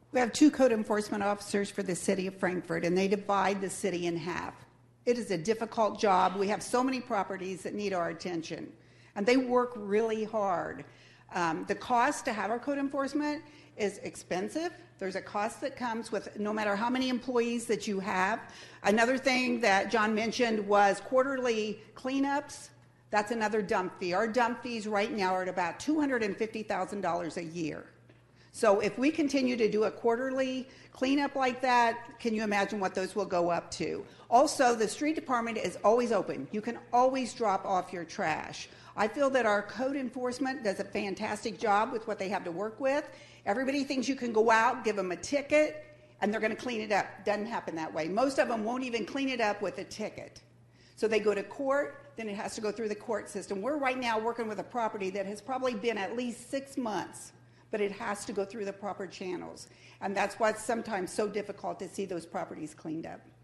We have 2 code enforcement officers for the city of Frankfort, and they divide the city in half. It is a difficult job. We have so many properties that need our attention, and they work really hard. The cost to have our code enforcement is expensive. There's a cost that comes with no matter how many employees that you have. Another thing that John mentioned was quarterly cleanups. That's another dump fee. Our dump fees right now are at about $250,000 a year. So if we continue to do a quarterly cleanup like that, can you imagine what those will go up to? Also, the street department is always open. You can always drop off your trash. I feel that our code enforcement does a fantastic job with what they have to work with. Everybody thinks you can go out, give them a ticket, and they're going to clean it up. Doesn't happen that way. Most of them won't even clean it up with a ticket. So they go to court, then it has to go through the court system. We're right now working with a property that has probably been at least 6 months, but it has to go through the proper channels. And that's why it's sometimes so difficult to see those properties cleaned up.